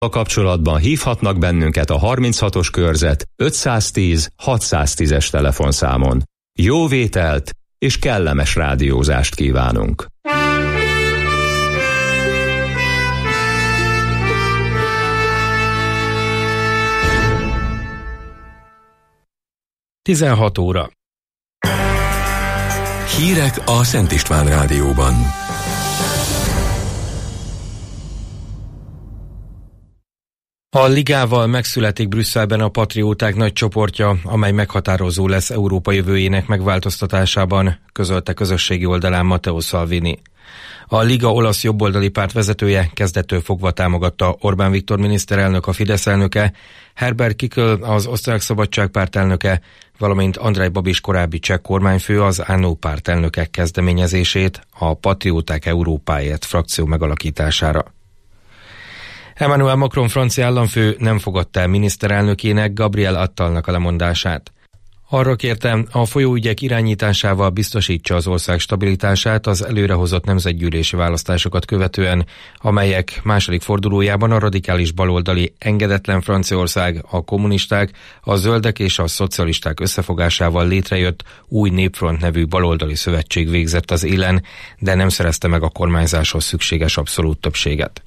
A kapcsolatban hívhatnak bennünket a 36-os körzet 510 610-es telefonszámon. Jó vételt és kellemes rádiózást kívánunk! Tizenhat óra. Hírek a Szent István Rádióban. A ligával megszületik Brüsszelben a patrióták nagy csoportja, amely meghatározó lesz Európa jövőjének megváltoztatásában, közölte közösségi oldalán Matteo Salvini. A liga olasz jobboldali párt vezetője kezdettől fogva támogatta Orbán Viktor miniszterelnök, a Fidesz elnöke, Herbert Kickl az Osztrák Szabadságpárt elnöke, valamint Andrej Babiš korábbi cseh kormányfő az ANO párt elnöke kezdeményezését a Patrióták Európáért frakció megalakítására. Emmanuel Macron francia államfő nem fogadta el miniszterelnökének, Gabriel Attalnak a lemondását. Arra kérte, a folyóügyek irányításával biztosítsa az ország stabilitását az előrehozott nemzetgyűlési választásokat követően, amelyek második fordulójában a radikális baloldali Engedetlen Franciaország, a kommunisták, a zöldek és a szocialisták összefogásával létrejött új Népfront nevű baloldali szövetség végzett az élen, de nem szerezte meg a kormányzáshoz szükséges abszolút többséget.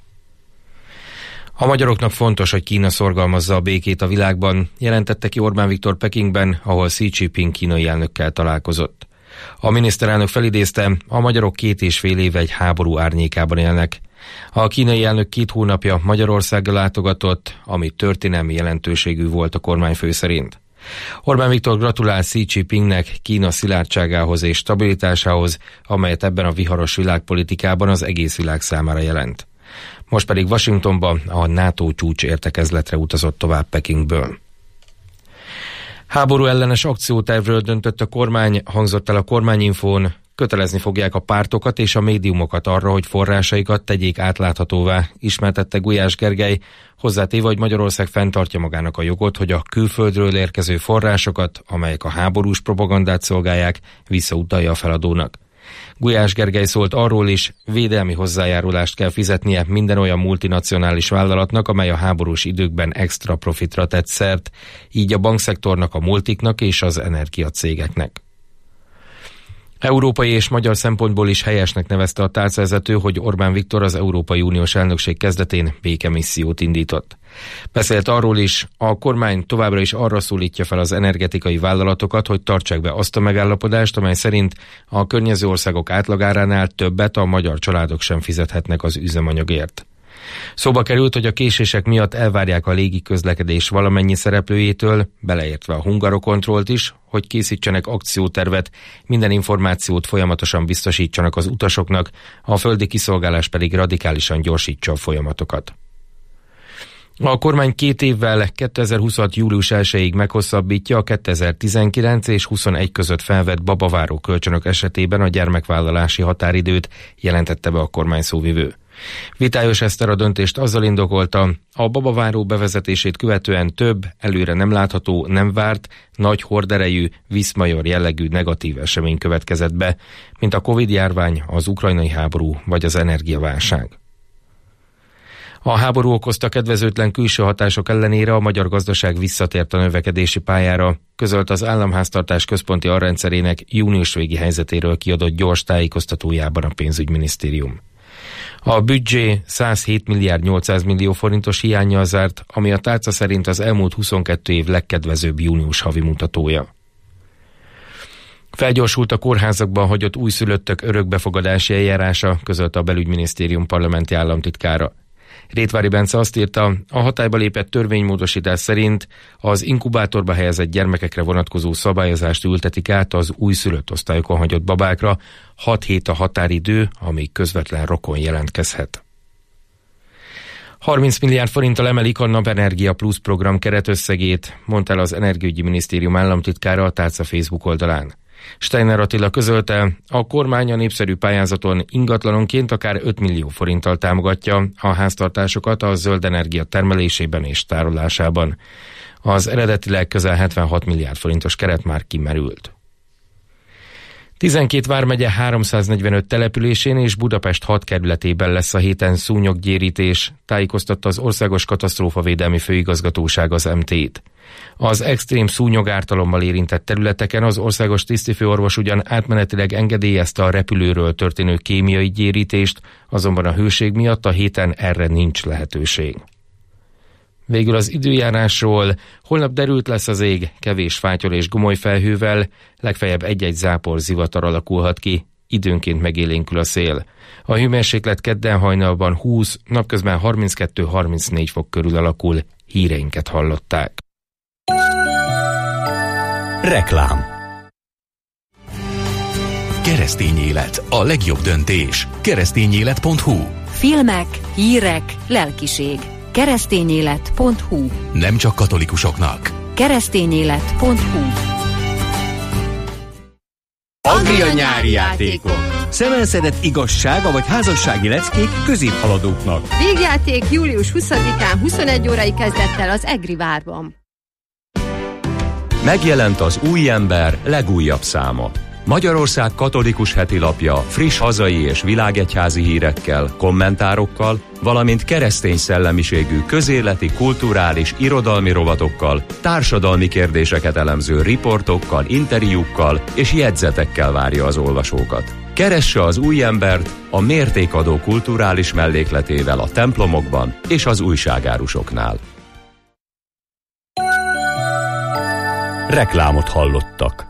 A magyaroknak fontos, hogy Kína szorgalmazza a békét a világban, jelentette ki Orbán Viktor Pekingben, ahol Xi Jinping kínai elnökkel találkozott. A miniszterelnök felidézte, a magyarok 2,5 éve egy háború árnyékában élnek. A kínai elnök 2 hónapja Magyarországra látogatott, ami történelmi jelentőségű volt a kormányfő szerint. Orbán Viktor gratulál Xi Jinpingnek Kína szilárdságához és stabilitásához, amelyet ebben a viharos világpolitikában az egész világ számára jelent. Most pedig Washingtonba a NATO csúcs értekezletre utazott tovább Pekingből. Háború ellenes akciótervről döntött a kormány, hangzott el a kormányinfón, kötelezni fogják a pártokat és a médiumokat arra, hogy forrásaikat tegyék átláthatóvá, ismertette Gulyás Gergely, hozzátéve, hogy Magyarország fenntartja magának a jogot, hogy a külföldről érkező forrásokat, amelyek a háborús propagandát szolgálják, visszautalja a feladónak. Gulyás Gergely szólt arról is, védelmi hozzájárulást kell fizetnie minden olyan multinacionális vállalatnak, amely a háborús időkben extra profitra tett szert, így a bankszektornak, a multiknak és az energiacégeknek. Európai és magyar szempontból is helyesnek nevezte a tárcavezető, hogy Orbán Viktor az Európai Uniós elnökség kezdetén békemissziót indított. Beszélt arról is, a kormány továbbra is arra szólítja fel az energetikai vállalatokat, hogy tartsák be azt a megállapodást, amely szerint a környező országok átlagáránál többet a magyar családok sem fizethetnek az üzemanyagért. Szóba került, hogy a késések miatt elvárják a légi közlekedés valamennyi szereplőjétől, beleértve a Hungarokontrollt is, hogy készítsenek akciótervet, minden információt folyamatosan biztosítsanak az utasoknak, a földi kiszolgálás pedig radikálisan gyorsítsa a folyamatokat. A kormány 2 évvel 2026. július 1-ig meghosszabbítja a 2019 és 21 között felvett babaváró kölcsönök esetében a gyermekvállalási határidőt, jelentette be a kormány szóvivő. Vitályos Eszter a döntést azzal indokolta, a babaváró bevezetését követően több, előre nem látható, nem várt, nagy horderejű, viszmajor jellegű negatív esemény következett be, mint a Covid-járvány, az ukrajnai háború vagy az energiaválság. A háború okozta kedvezőtlen külső hatások ellenére a magyar gazdaság visszatért a növekedési pályára, közölt az Államháztartás központi alrendszerének június végi helyzetéről kiadott gyors tájékoztatójában a pénzügyminisztérium. A büdzsé 107 milliárd 800 millió forintos hiánnyal zárt, ami a tárca szerint az elmúlt 22 év legkedvezőbb június havi mutatója. Felgyorsult a kórházakban hagyott újszülöttök örökbefogadási eljárása, közölte a Belügyminisztérium parlamenti államtitkára. Rétvári Bence azt írta, a hatályba lépett törvénymódosítás szerint az inkubátorba helyezett gyermekekre vonatkozó szabályozást ültetik át az újszülött osztályokon hagyott babákra, 6 hét a határidő, amíg közvetlen rokon jelentkezhet. 30 milliárd forinttal emelik a Napenergia Plus program keretösszegét, mondta el az Energiaügyi Minisztérium államtitkára a tárca Facebook oldalán. Steiner Attila közölte, a kormány a népszerű pályázaton ingatlanonként akár 5 millió forinttal támogatja a háztartásokat a zöld energia termelésében és tárolásában. Az eredetileg közel 76 milliárd forintos keret már kimerült. 12 vármegye 345 településén és Budapest 6 kerületében lesz a héten szúnyoggyérítés, tájékoztatta az Országos Katasztrófavédelmi Főigazgatóság az MT-t. Az extrém szúnyogártalommal érintett területeken az országos tisztifőorvos ugyan átmenetileg engedélyezte a repülőről történő kémiai gyérítést, azonban a hőség miatt a héten erre nincs lehetőség. Végül az időjárásról: holnap derült lesz az ég, kevés fátyol és gomolyfelhővel, legfeljebb egy-egy zápor zivatar alakulhat ki, időnként megélénkül a szél. A hőmérséklet kedden hajnalban 20, napközben 32-34 fok körül alakul. Híreinket hallották. Reklám. Keresztény élet, a legjobb döntés. Keresztényélet.hu. Filmek, hírek, lelkiség. Keresztényélet.hu. Nem csak katolikusoknak. Keresztényélet.hu. Anglia nyári játékok. Szemelszedett igazsága vagy házassági leckék középhaladóknak. Végjáték július 20-án 21 órai kezdettel az Egri várban. Megjelent az Új Ember legújabb száma. Magyarország katolikus hetilapja friss hazai és világegyházi hírekkel, kommentárokkal, valamint keresztény szellemiségű közéleti, kulturális, irodalmi rovatokkal, társadalmi kérdéseket elemző riportokkal, interjúkkal és jegyzetekkel várja az olvasókat. Keresse az Új Embert a mértékadó kulturális mellékletével a templomokban és az újságárusoknál. Reklámot hallottak.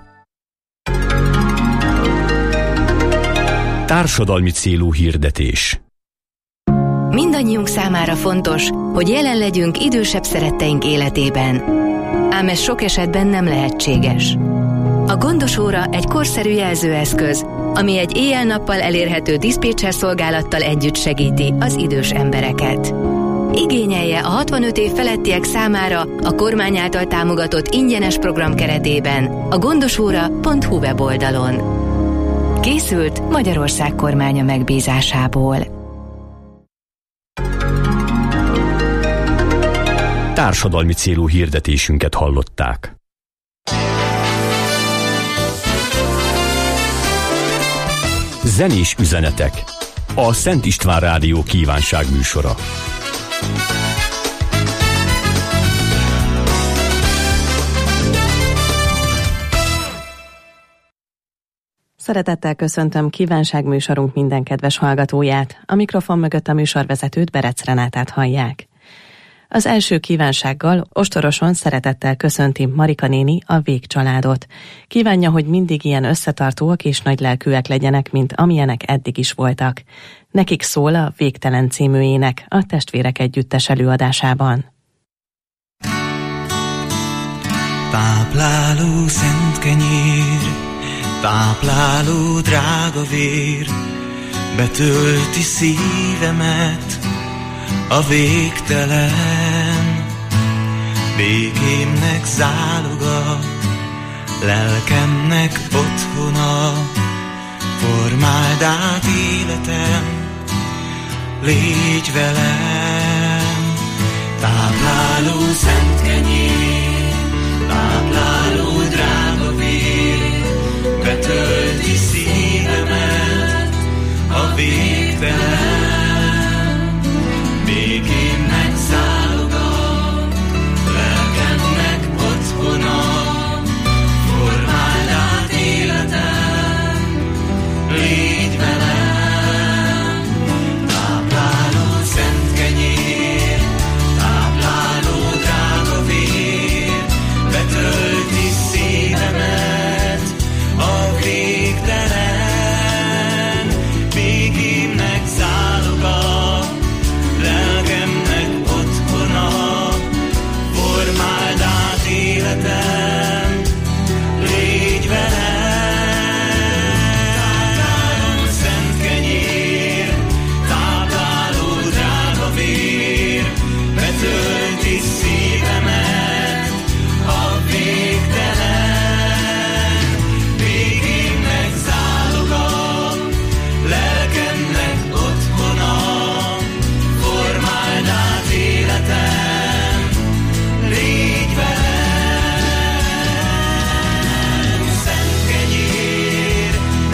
Társadalmi célú hirdetés. Mindannyiunk számára fontos, hogy jelen legyünk idősebb szeretteink életében. Ám ez sok esetben nem lehetséges. A Gondos Óra egy korszerű jelzőeszköz, ami egy éjjel-nappal elérhető diszpécser szolgálattal együtt segíti az idős embereket. Igényelje a 65 év felettiek számára a kormány által támogatott ingyenes program keretében a gondosóra.hu weboldalon. Készült Magyarország kormánya megbízásából. Társadalmi célú hirdetésünket hallották. Zenés üzenetek. A Szent István Rádió kívánság műsora. Szeretettel köszöntöm kívánságműsorunk minden kedves hallgatóját. A mikrofon mögött a műsorvezetőt, Berec Renátát hallják. Az első kívánsággal ostorosan szeretettel köszönti Marika néni a Vég családot. Kívánja, hogy mindig ilyen összetartóak és nagylelkűek legyenek, mint amilyenek eddig is voltak. Nekik szól a Végtelen című ének a Testvérek Együttes előadásában. Tápláló szent kenyér, tápláló drága vér, betölti szívemet a végtelen. Békémnek záloga, lelkemnek otthona, formáld át életem, légy velem. Tápláló szent kenyér, tápláló drága vér, betölti szívemet a végtelen. Békémnek záloga, lelkemnek otthona, formáld át életem, légy velem. Tápláló szent kenyér, tápláló drága vér, betölti szívemet a végtelen. Békémnek záloga, lelkemnek otthona, formáld át életem, légy velem. Tápláló szent kenyér, tápláló drága vér, betölti szívemet a végtelen. Békémnek záloga, lelkemnek otthona, formáld át életem, légy velem. Szent kenyér,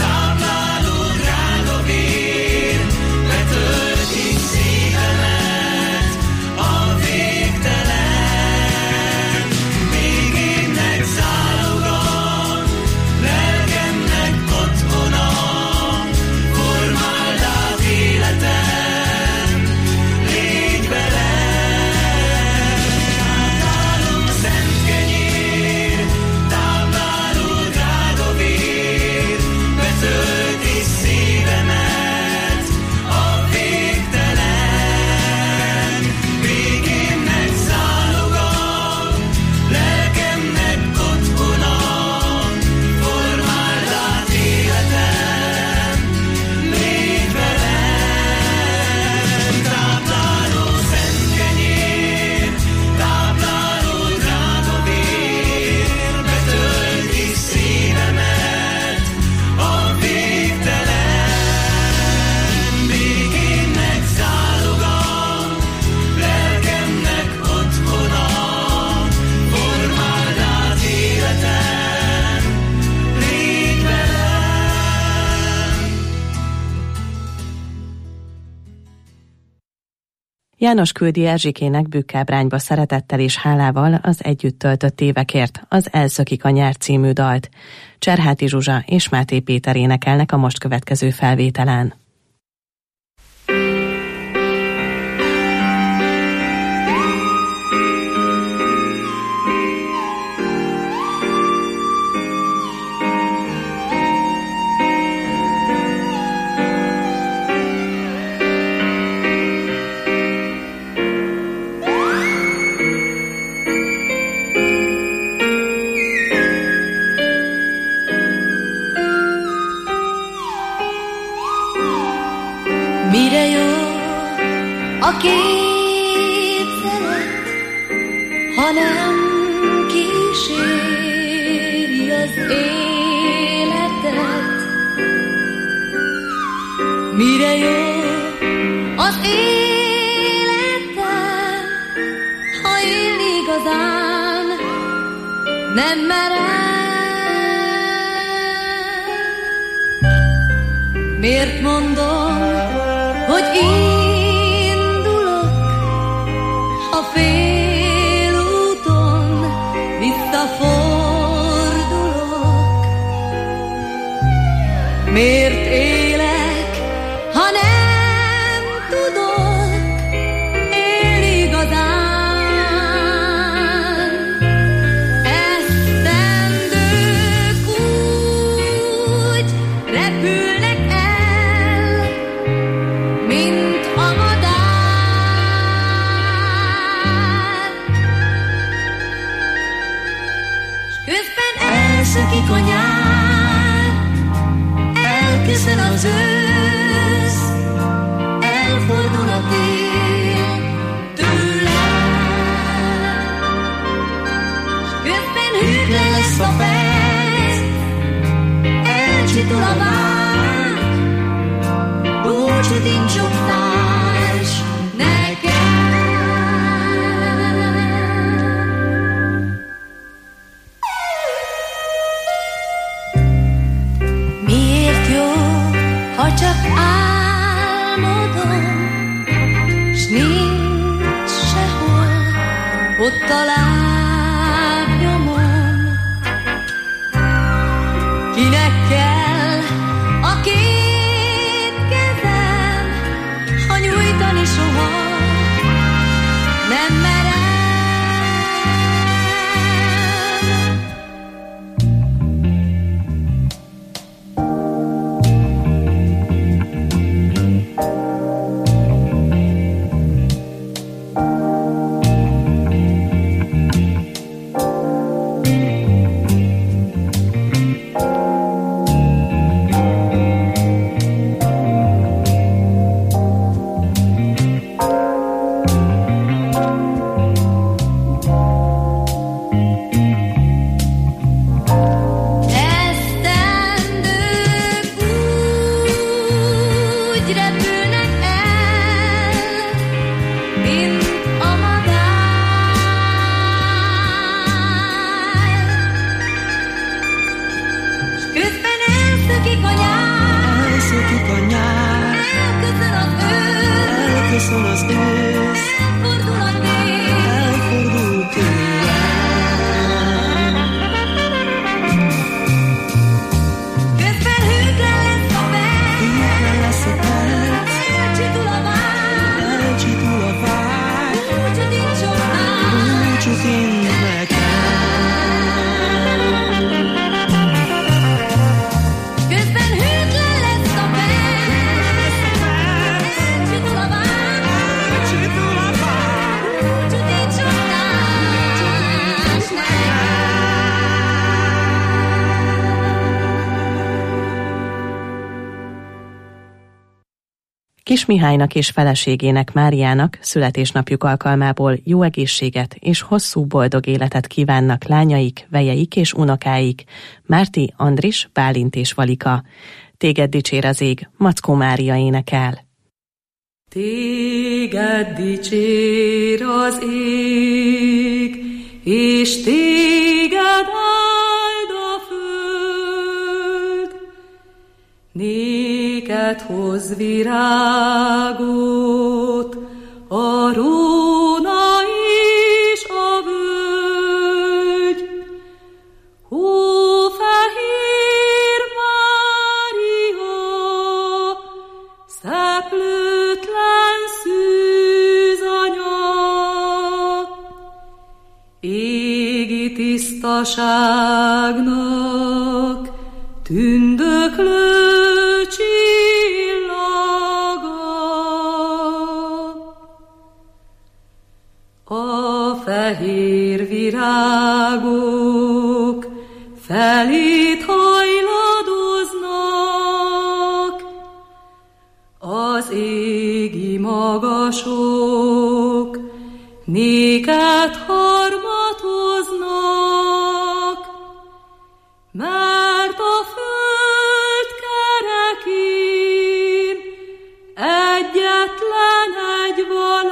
János küldi Erzsikének Bükkábrányba szeretettel és hálával az együtt töltött évekért az Elszökik a nyár című dalt. Cserháti Zsuzsa és Máté Péter énekelnek a most következő felvételen. Mire jó a képzelet, ha nem kíséri az életet? Mire jó az életet, ha élni igazán nem merem? Miért mondom, hogy indulok, ha félúton visszafordulok? Miért élek, ha nem tudok élni igazán? Esztendők úgy repülnek el, mint a madár, s közben elszökik a nyár, elköszön az ősz, elfordul a tél tőlem, s közben hűtlen lesz a fej, elcsitul a vár, búcsút incsok társ nekem. Miért jó, ha csak álmodom, s nincs sehol ott a lábnyomom? Kinek kell a két kezem, ha nyújtani soha nem merem? Kis Mihálynak és feleségének, Máriának születésnapjuk alkalmából jó egészséget és hosszú boldog életet kívánnak lányaik, vejeik és unokáik, Márti, Andris, Bálint és Valika. Téged dicsér az ég, Mackó Mária énekel. Téged dicsér az ég, és téged áld a föld. Néked hoz virágot a Róna és a völgy. Hófehér Mária, szeplőtlen szűzanya, égi tisztaságnak tündöklő a fehér virágok felét hajladoznak, az égi magasok néked harmatoznak, mert a föld kerekén egyetlen egy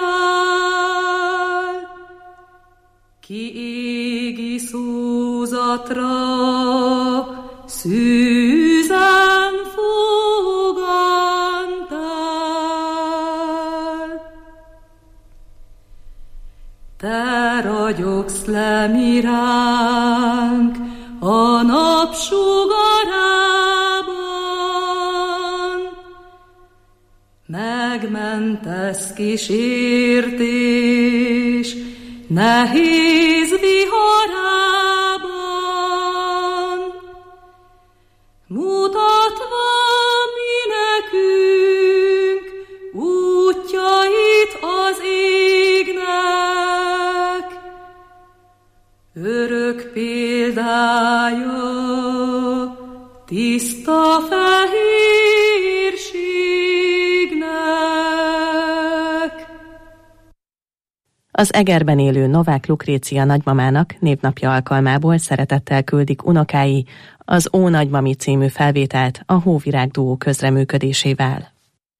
halál, ki égi szózatra szűzen fogantál. Te ragyogsz le miránk a nap sugarában, megmentesz kísértés nehéz viharában, mutatva mi nekünk útjait az égnek, örök példája tiszta fehérségnek. Az Egerben élő Novák Lukrécia nagymamának névnapja alkalmából szeretettel küldik unokái az Ó Nagymami című felvételt a Hóvirág duó közreműködésével.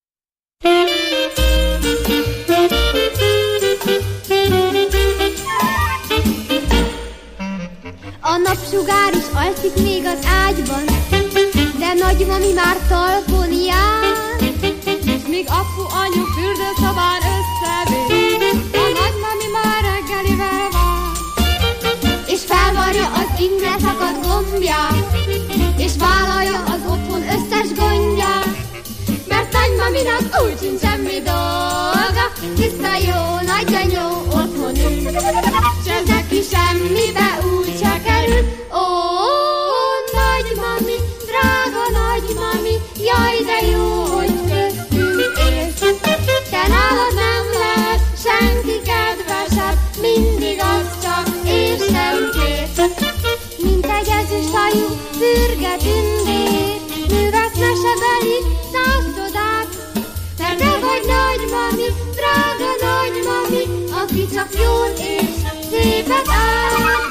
A napsugár is alszik még az ágyban, de nagymami már talpon jár, és még apu anyu fürdőszobán összevér, a nagymami már reggelivel vár, és felvarja az ingre szakadt gombját, és vállalja az otthon összes gondját, mert nagymaminak úgy sincs semmi dolga, tiszta jó nagyanyó otthon ül, s ez neki semmibe úgy se kerül. Ó, nagymami, drága nagymami, jaj de jó, hogy köztünk élsz. Te nálad nem lehet senki kedvesebb, mindig az csak és nem kész. Mint egy ezüsthajú fürge tündér, művesz mesebeli száz csodát, mert te vagy nagymami, drága nagymami, aki csak jót és szépet áll.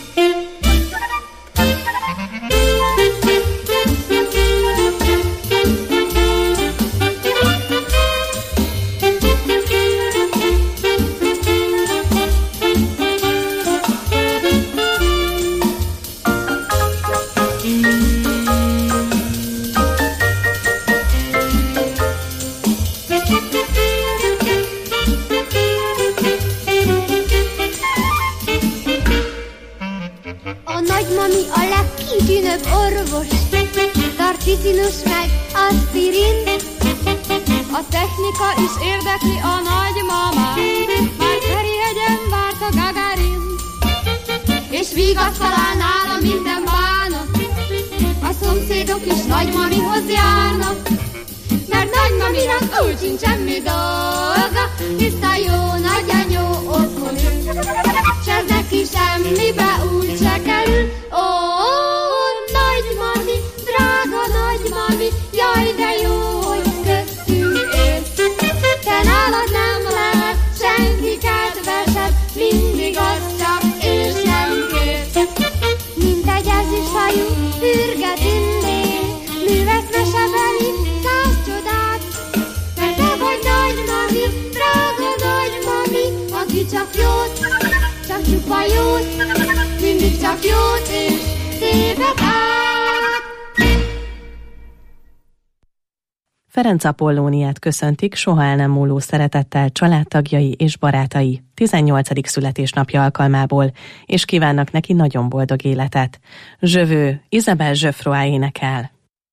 Tarcicinus meg aspirin. A technika is érdekli a nagymamát, már Ferihegyen várt a Gagarin, és vigaszt talál nála minden bánat, a szomszédok is nagymamihoz járnak, mert nagymaminak úgy sincs semmi dolga, tiszta jó nagyanyó otthon ül, s ez neki semmibe úgy se kerül. Ó, nagymami, drága nagymami, jaj de jó, hogy köztünk élsz. Te nálad nem lehet senki kedvesebb, mindig az csak és nem kérsz. Mint egy ezüsthajú fürge tündér, művesz mesebeli száz csodát, mert te vagy nagymami, drága nagymami, aki csak jót, csak csupa jót, mindig csak jót és szépet át. Ferenc Apollóniát köszöntik soha el nem múló szeretettel családtagjai és barátai 18. születésnapja alkalmából, és kívánnak neki nagyon boldog életet. Jövő, Isabelle Geoffroy énekel.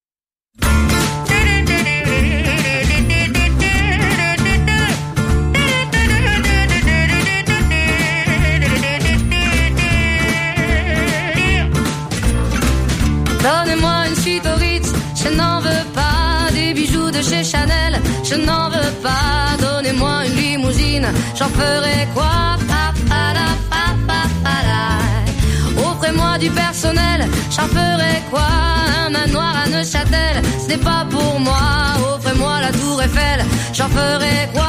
Donnez-moi une suite au Ritz, je n'en veux pas. Des bijoux de chez Chanel, je n'en veux pas. Donnez-moi une limousine, j'en ferai quoi? Offrez-moi du personnel, j'en ferai quoi? Un manoir à Neuchâtel, ce n'est pas pour moi. Offrez-moi la tour Eiffel, j'en ferai quoi?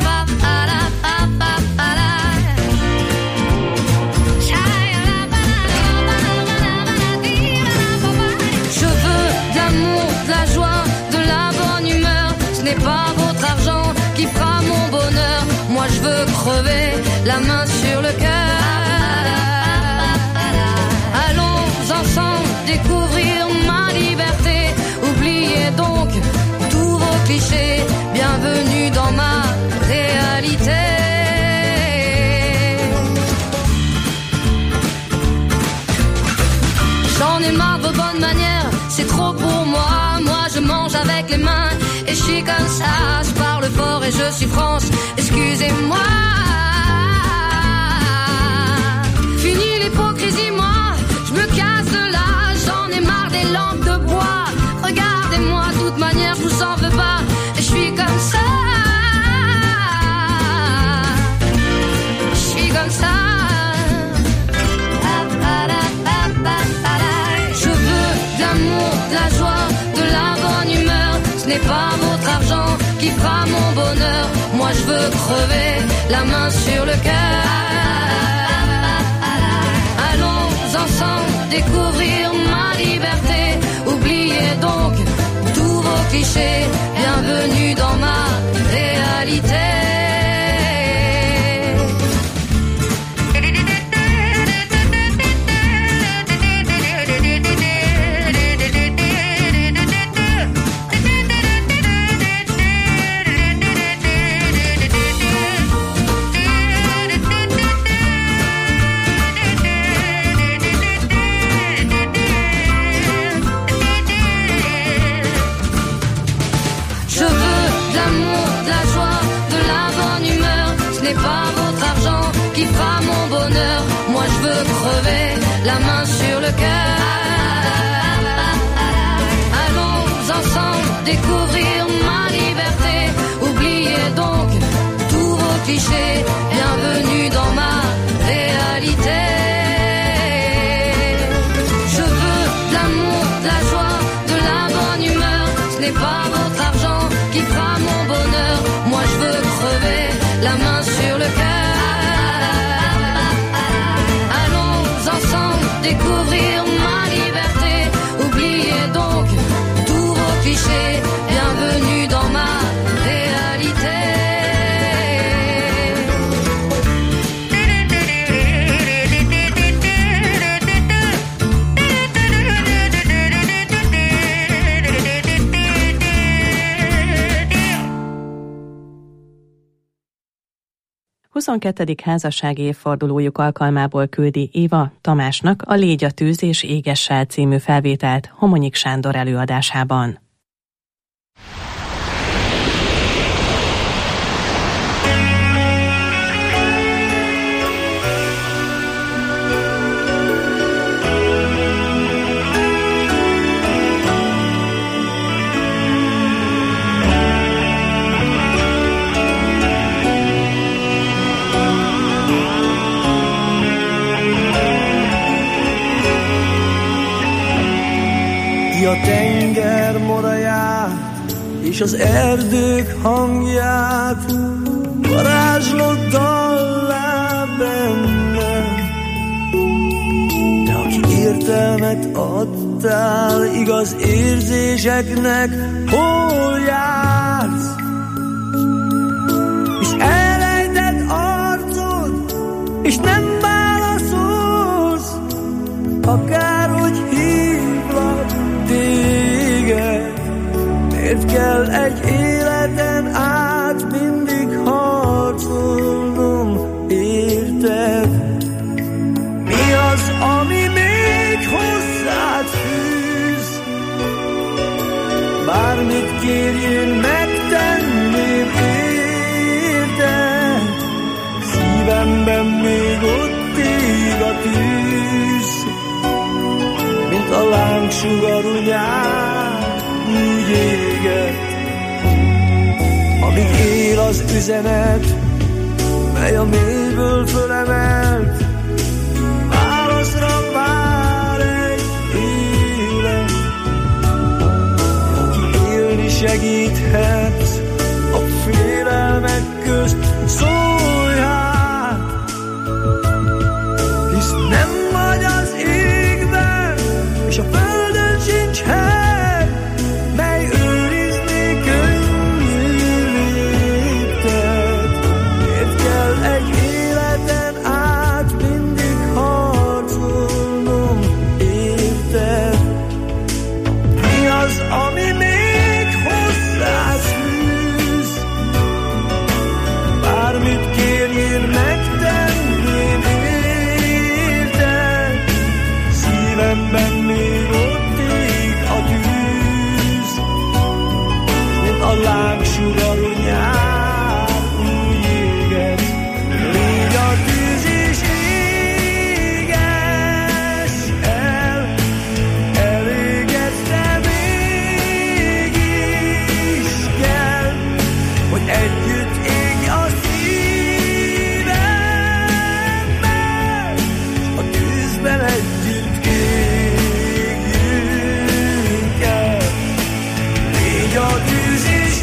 Pas votre argent qui fera mon bonheur. Moi je veux crever la main sur le cœur. Allons ensemble découvrir ma liberté. Oubliez donc tous vos clichés. Bienvenue dans ma réalité. J'en ai marre de vos bonnes manières, c'est trop pour moi. Moi je mange avec les mains. Et je suis comme ça, je parle fort et je suis France, excusez-moi. Fini l'hypocrisie, moi, je me casse de là. J'en ai marre des lampes de bois. Regardez-moi, de toute manière, je vous en veux pas. Et je suis comme ça. Je suis comme ça. Je veux de l'amour, de la joie, de la bonne humeur. Ce n'est pas votre argent qui fera mon bonheur. Moi je veux crever la main sur le cœur. Allons ensemble découvrir ma liberté. Oubliez donc tous vos clichés. Bienvenue dans ma réalité. Pas votre argent qui fera mon bonheur. Moi je veux crever la main sur le cœur. Allons ensemble découvrir ma liberté. Oubliez donc tous vos clichés. Bienvenue dans ma réalité. Je veux de l'amour, de la joie, de la bonne humeur. Ce n'est pas votre argent qui fera mon bonheur. Moi je veux crever la main sur le cœur. Allons ensemble découvrir ma liberté. Oubliez donc tous vos clichés. Bienvenue dans ma réalité. A 22. házassági évfordulójuk alkalmából küldi Éva Tamásnak a Légy a tűz és égessel című felvételt Homonyik Sándor előadásában. A tenger moraját és az erdők hangját varázslott dallá bennem. De aki értelmet adtál igaz érzéseknek, hol jársz? És elrejtett arcod, és nem válaszolsz, akárhogy hívlak téged. Miért kell egy életen át mindig harcolnom, érted? Mi az, ami még hozzád fűz? Bármit kérjél, megtenném, érted? Szívemben még ott ég a tűz, mint a lángsugarú nyár, úgy éget. Amíg él az üzenet, mely a mélyből fölemelt, válaszra vár egy élet. Aki élni segíthet a félelmek közt, szólj hát, hisz nem vagy az égben, és a földön sincs hely, mely őrizné könnyű lépted. Miért kell egy életen át mindig harcolnom, érted? Mi az, ami még hozzád fűz? Bármit kérjél, megtenném, érted? Szívemben még ott ég a tűz, mint a lángsugarú nyár, úgy éget. Légy a tűz és éges el, elégedte mégis kell, hogy együtt égj a szívemmel, a tűzben együtt égjünk el. Légy a tűz és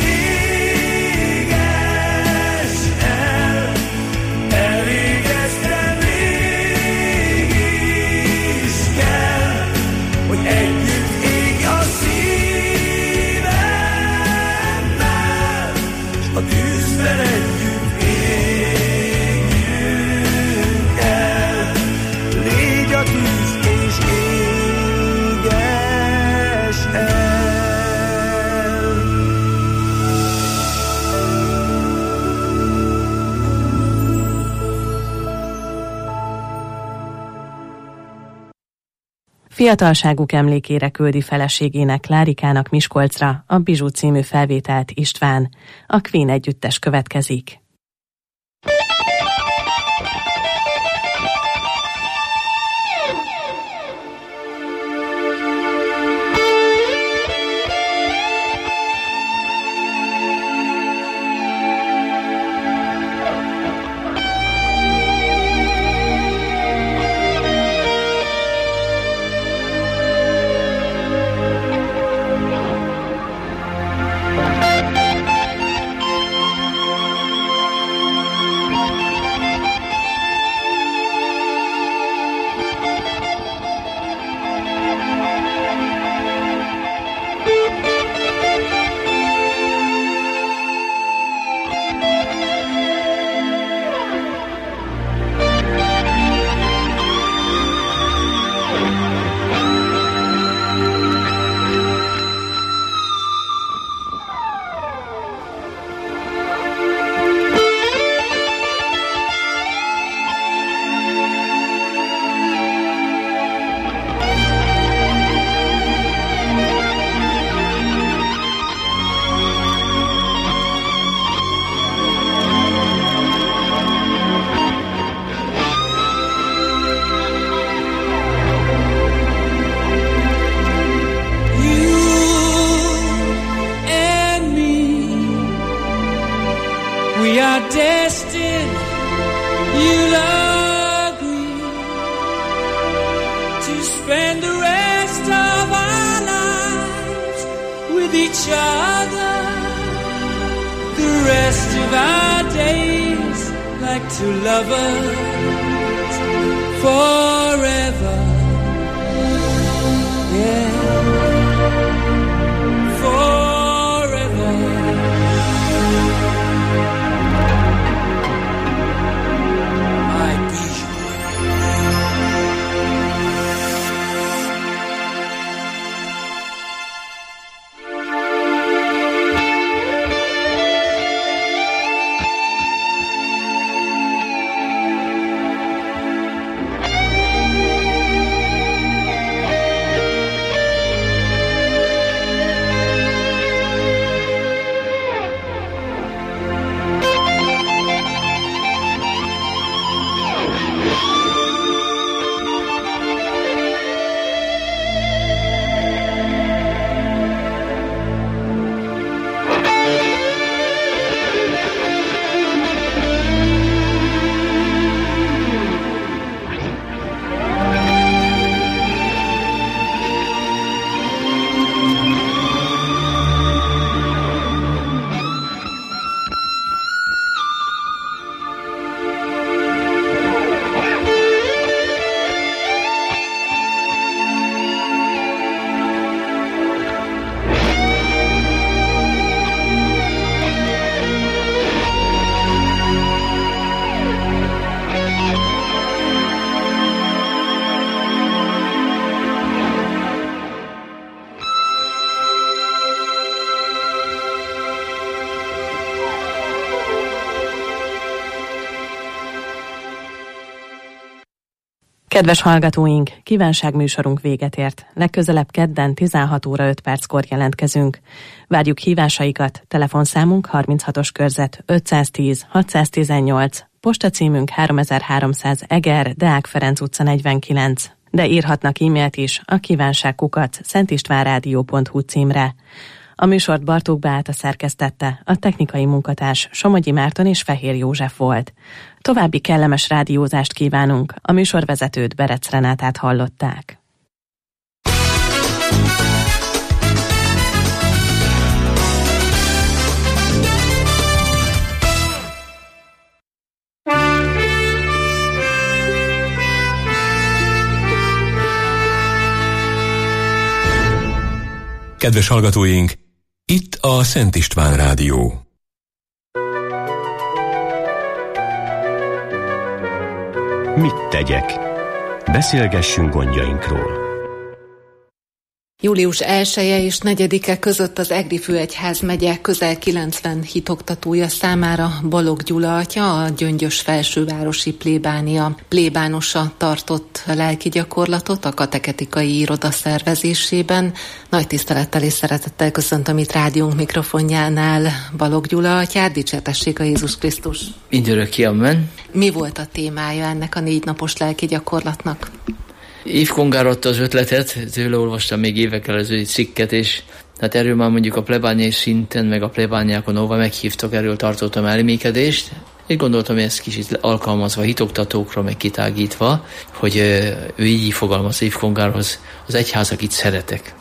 éges el, elégedte mégis kell, hogy együtt égj a szívemmel, s a tűzben együtt égjünk el. Légy a tűz és éges el. Fiatalságuk emlékére küldi feleségének, Klárikának Miskolcra a Bizsú című felvételt István. A Queen együttes következik. destined, you'll agree to spend the rest of our lives with each other, the rest of our days like two lovers forever. Yeah, forever. My Bijou. Kedves hallgatóink, kívánságműsorunk véget ért. Legközelebb kedden 16 óra 5 perckor jelentkezünk. Várjuk hívásaikat, telefonszámunk 36-os körzet 510 618, postacímünk 3300 Eger, Deák Ferenc utca 49. De írhatnak e-mailt is a kívánság@szentistvánradio.hu címre. A műsort Bartók Beáta szerkesztette, a technikai munkatárs Somogyi Márton és Fehér József volt. További kellemes rádiózást kívánunk, a műsorvezetőt, Berec Renátát hallották. Kedves hallgatóink, itt a Szent István Rádió. Mit tegyek? Beszélgessünk gondjainkról. Július 1-e és 4-e között az Egri Főegyház megye közel 90 hitoktatója számára Balogh Gyula atya, a Gyöngyös felsővárosi plébánia plébánosa tartott lelki gyakorlatot a kateketikai iroda szervezésében. Nagy tisztelettel és szeretettel köszöntöm itt rádiónk mikrofonjánál Balogh Gyula atyát, dicsértessék a Jézus Krisztus. Mindörökké, amen. Mi volt a témája ennek a 4 napos lelki gyakorlatnak? Yves Congar adta az ötletet, tőle olvastam még évekkel egy cikket, és hát erről már mondjuk a plebániai szinten, meg a plebániákon, ahova meghívtak, erről tartottam elmékedést, és gondoltam, hogy ezt kicsit alkalmazva hitoktatókra, meg kitágítva, hogy ő így fogalmaz Yves Congarhoz, az egyház, akit szeretek.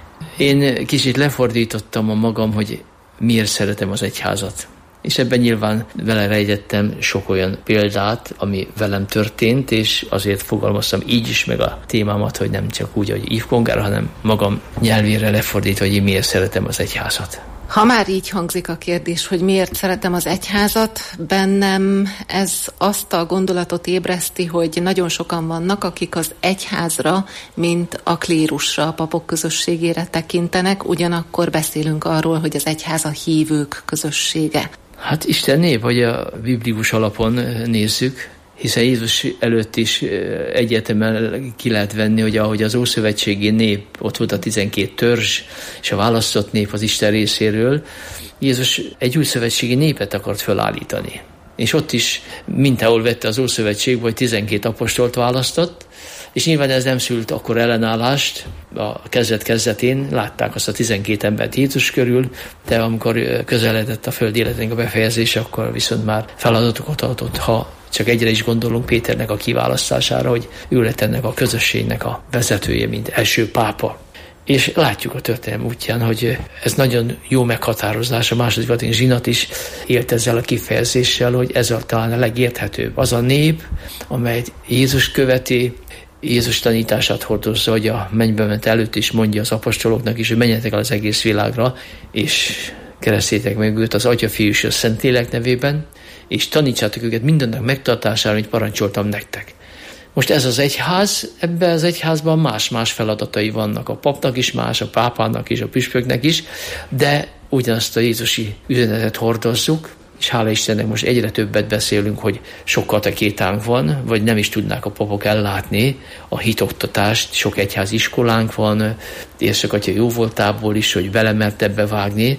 Én kicsit lefordítottam a magam, hogy miért szeretem az egyházat. És ebben nyilván belerejtettem sok olyan példát, ami velem történt, és azért fogalmaztam így is meg a témámat, hogy nem csak úgy, hogy Yves Congar, hanem magam nyelvére lefordítva, hogy én miért szeretem az egyházat. Ha már így hangzik a kérdés, hogy miért szeretem az egyházat, bennem ez azt a gondolatot ébreszti, hogy nagyon sokan vannak, akik az egyházra, mint a klérusra, a papok közösségére tekintenek, ugyanakkor beszélünk arról, hogy az egyház a hívők közössége. Hát Isten nép, hogy a biblikus alapon nézzük, hiszen Jézus előtt is egyetemen ki lehet venni, hogy ahogy az ószövetségi nép, ott volt a 12 törzs, és a választott nép az Isten részéről, Jézus egy új szövetségi népet akart felállítani. És ott is mindenhol vette az ószövetségből, hogy 12 apostolt választott, és nyilván ez nem szült akkor ellenállást, a kezdet-kezdetén látták azt a 12 embert Jézus körül, de amikor közeledett a föld életének a befejezése, akkor viszont már feladatokat adott, ha csak egyre is gondolunk Péternek a kiválasztására, hogy ő lett ennek a közösségnek a vezetője, mint első pápa. És látjuk a történelem útján, hogy ez nagyon jó meghatározás, a második Vatikán zsinat is élt ezzel a kifejezéssel, hogy ez talán a legérthetőbb. Az a nép, amely Jézus követi, Jézus tanítását hordozza, hogy a mennybe ment előtt is mondja az apostoloknak is, hogy menjetek el az egész világra, és keresztétek meg őt az Atya, Fiú és a Szentlélek nevében, és tanítsátok őket mindennek megtartására, amit parancsoltam nektek. Most ez az egyház, ebben az egyházban más-más feladatai vannak. A papnak is más, a pápának is, a püspöknek is, de ugyanazt a jézusi üzenetet hordozzuk, és hála Istennek most egyre többet beszélünk, hogy sok katekétánk van, vagy nem is tudnák a papok ellátni a hitoktatást, sok egyházi iskolánk van, érsakatya jóvoltából is, hogy belemert ebbe vágni,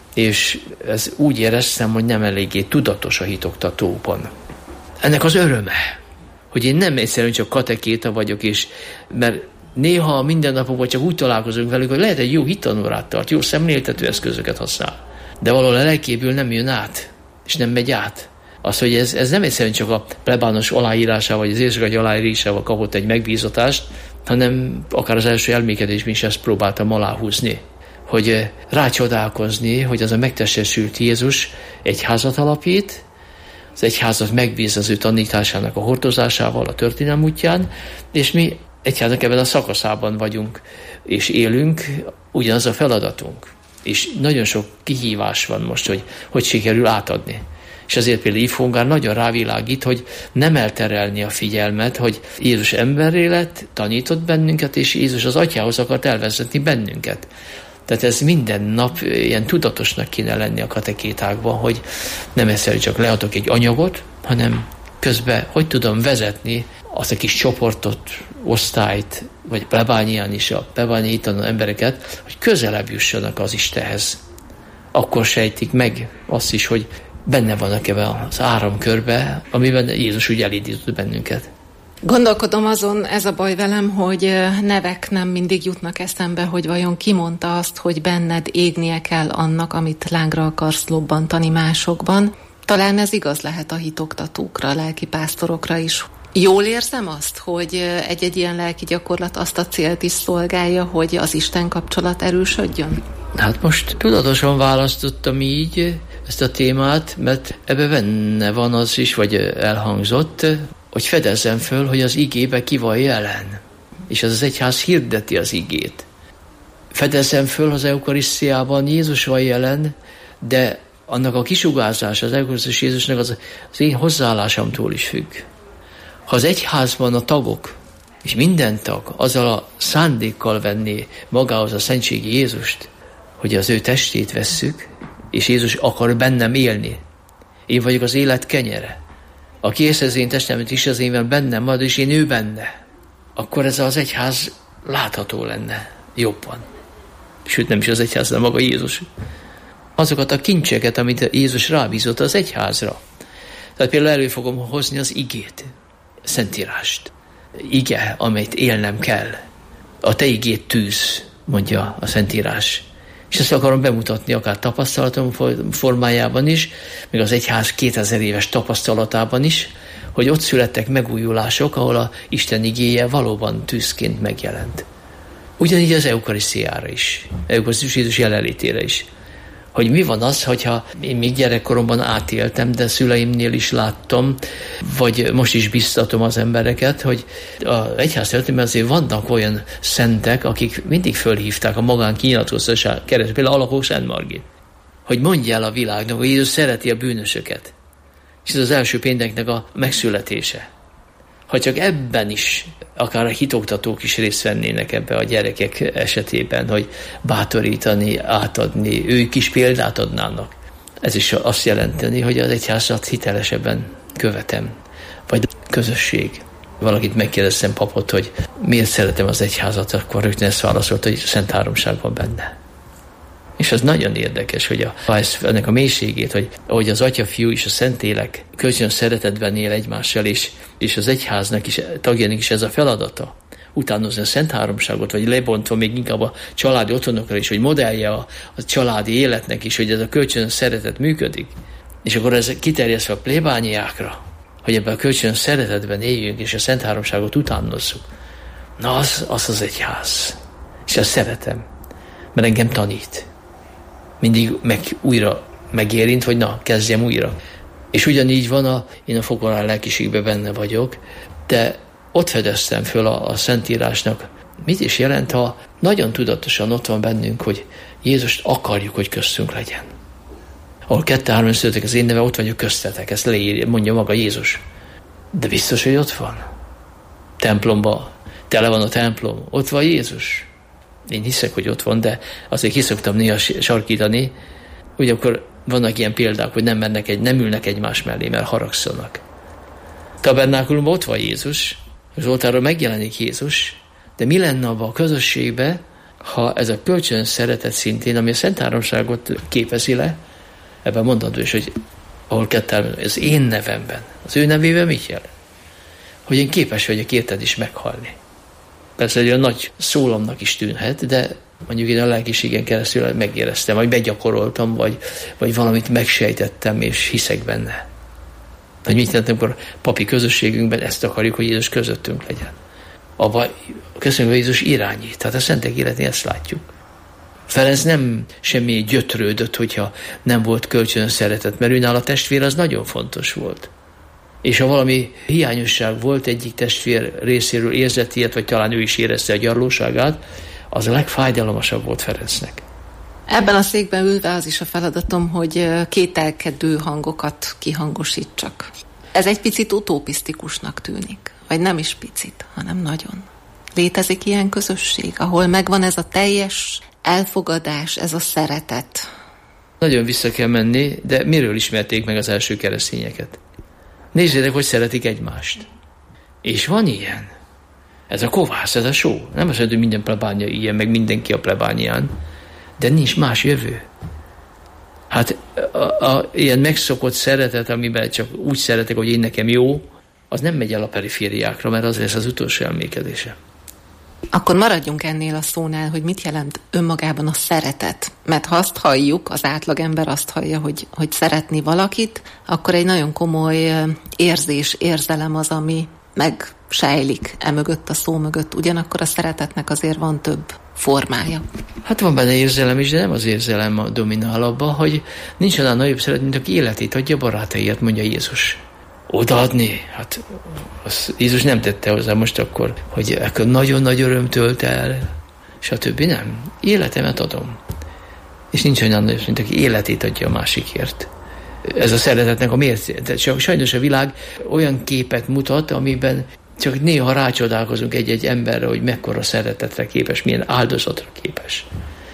és ez úgy éreztem, hogy nem eléggé tudatos a hitoktatóban. Ennek az öröme, hogy én nem egyszerűen csak katekéta vagyok, és mert néha a mindennapokban csak úgy találkozunk velük, hogy lehet egy jó hittanórát tart, jó szemléltető eszközöket használ. De valahol a lelkéből nem jön át, és nem megy át. Az, hogy ez nem egyszerűen csak a plebános aláírásával, vagy az érsakatya aláírásával kapott egy megbízatást, hanem akár az első elmékedésben is ezt próbáltam aláhúzni. Hogy rácsodálkozni, hogy az a megtestesült Jézus egyházat alapít, az egyházat megbíz az ő tanításának a hordozásával a történelem útján, és mi egyháznak ebben a szakaszában vagyunk, és élünk, ugyanaz a feladatunk. És nagyon sok kihívás van most, hogy sikerül átadni. És azért például Yves Congar nagyon rávilágít, hogy nem elterelni a figyelmet, hogy Jézus emberré lett, tanított bennünket, és Jézus az Atyához akart elvezetni bennünket. Tehát ez minden nap ilyen tudatosnak kéne lenni a katekétákban, hogy nem egyszerűen csak leadok egy anyagot, hanem közben hogy tudom vezetni azt a kis csoportot, osztályt, vagy plebánián is, a plebániai tanuló embereket, hogy közelebb jussanak az Istenhez. Akkor sejtik meg azt is, hogy benne vannak ebben az áramkörbe, amiben Jézus úgy elindított bennünket. Gondolkodom azon, ez a baj velem, hogy nevek nem mindig jutnak eszembe, hogy vajon ki mondta azt, hogy benned égnie kell annak, amit lángra akarsz lobbantani másokban. Talán ez igaz lehet a hitoktatókra, a lelkipásztorokra is. Jól érzem azt, hogy egy-egy ilyen lelki gyakorlat azt a célt is szolgálja, hogy az Isten kapcsolat erősödjön? Hát most tudatosan választottam így ezt a témát, mert ebbe benne van az is, vagy elhangzott, hogy fedezzem föl, hogy az igébe ki van jelen, és az egyház hirdeti az igét. Fedezzem föl, az eukarisztiában Jézus van jelen, de annak a kisugárzása, az eukarisztikus Jézusnak az én hozzáállásomtól is függ. Ha az egyházban a tagok, és minden tag azzal a szándékkal venné magához a szentségi Jézust, hogy az ő testét vesszük, és Jézus akar bennem élni. Én vagyok az élet kenyere. Aki érzi az én testemet is az énben bennem marad, és én ő benne, akkor ez az egyház látható lenne jobban. Sőt, nem is az egyház, de maga Jézus. Azokat a kincseket, amit Jézus rábízott az egyházra. Tehát például elő fogom hozni az igét, Szentírást. Ige, amelyet élnem kell. A te igét tűz, mondja a Szentírás. És ezt akarom bemutatni akár tapasztalatom formájában is, még az egyház 2000 éves tapasztalatában is, hogy ott születtek megújulások, ahol a Isten igéje valóban tűzként megjelent. Ugyanígy az eukarisztiára is, eukarisztikus Jézus jelenlétére is. Hogy mi van az, hogyha én még gyerekkoromban átéltem, de szüleimnél is láttam, vagy most is biztatom az embereket, hogy az egyház történetben azért vannak olyan szentek, akik mindig fölhívták a magán kinyilatkoztatását keresztül, például Alakó Szent Margit, hogy mondja el a világnak, hogy Jézus szereti a bűnösöket. És ez az első pénteknek a megszületése. Ha csak ebben is, akár a hitoktatók is részt vennének ebbe a gyerekek esetében, hogy bátorítani, átadni, ők is példát adnának. Ez is azt jelenteni, hogy az egyházat hitelesebben követem. Vagy közösség. Valakit megkérdeztem papot, hogy miért szeretem az egyházat, akkor rögtön ezt válaszolt, hogy Szent Háromság van benne. És az nagyon érdekes, hogy ennek a mélységét, hogy az Atya, Fiú és a Szentlélek kölcsönös szeretetben él egymással, és az egyháznak is, tagjának is ez a feladata. Utánozni a Szent Háromságot, vagy lebontva még inkább a családi otthonokra is, hogy modellje a családi életnek is, hogy ez a kölcsönös szeretet működik. És akkor ez kiterjesztve a plébániákra, hogy ebben a kölcsönös szeretetben éljünk, és a Szent Háromságot utánozzuk. Na, az egyház. És ezt szeretem, mert engem tanít. Mindig újra megérint, hogy na, kezdjem újra. És ugyanígy van, én a fokolár lelkiségben benne vagyok, de ott fedeztem föl a Szentírásnak, mit is jelent, ha nagyon tudatosan ott van bennünk, hogy Jézust akarjuk, hogy köztünk legyen. Ahol 2-3 születek az én neve, ott vagyok köztetek, ezt leírja, mondja maga Jézus. De biztos, hogy ott van. Templomban, tele van a templom, ott van Jézus. Én hiszek, hogy ott van, de azért ki szoktam néha sarkítani, hogy akkor vannak ilyen példák, hogy nem ülnek egymás mellé, mert haragszanak. Tabernákulumban ott van Jézus, az oltáron megjelenik Jézus, de mi lenne abban a közösségben, ha ez a kölcsönös szeretet szintén, ami a Szent Háromságot képezi le, ebben mondható is, hogy ahol az én nevemben, az ő nevében mit jelent? Hogy én képes vagyok érted is meghalni. Persze egy olyan nagy szólamnak is tűnhet, de mondjuk én a lelkiségen keresztül megéreztem, vagy begyakoroltam, vagy valamit megsejtettem, és hiszek benne. Hogy mit jelent, amikor papi közösségünkben ezt akarjuk, hogy Jézus közöttünk legyen. Abba köszönjük, hogy Jézus irányít. Tehát a szentek életén ezt látjuk. Ferenc nem semmi gyötrődött, hogyha nem volt kölcsönös szeretet, mert őnál a testvér az nagyon fontos volt. És ha valami hiányosság volt egyik testvér részéről érzett ilyet, vagy talán ő is érezte a gyarlóságát, az a legfájdalomasabb volt Ferencnek. Ebben a székben ülve az is a feladatom, hogy kételkedő hangokat kihangosítsak. Ez egy picit utopisztikusnak tűnik. Vagy nem is picit, hanem nagyon. Létezik ilyen közösség, ahol megvan ez a teljes elfogadás, ez a szeretet. Nagyon vissza kell menni, de miről ismerték meg az első keresztényeket? Nézzétek, hogy szeretik egymást. És van ilyen. Ez a kovász, ez a só. Nem azt mondja, hogy minden plebánia ilyen, meg mindenki a plebánián, de nincs más jövő. Hát ilyen megszokott szeretet, amiben csak úgy szeretek, hogy én nekem jó, az nem megy el a perifériákra, mert az lesz az utolsó elmékedése. Akkor maradjunk ennél a szónál, hogy mit jelent önmagában a szeretet. Mert ha azt halljuk, az átlagember azt hallja, hogy szeretni valakit, akkor egy nagyon komoly érzés, érzelem az, ami megsejlik emögött, a szó mögött. Ugyanakkor a szeretetnek azért van több formája. Hát van benne érzelem is, de nem az érzelem dominál abban, hogy nincs annál nagyobb szeretet, mint aki életét adja barátaiért, mondja Jézus. Odaadni? Hát Jézus nem tette hozzá most akkor, hogy akkor nagyon nagy öröm tölt el, stb. Nem. Életemet adom. És nincs olyan nagyobb, mint aki életét adja a másikért. Ez a szeretetnek a mérce. Sajnos a világ olyan képet mutat, amiben csak néha rácsodálkozunk egy-egy emberre, hogy mekkora szeretetre képes, milyen áldozatra képes.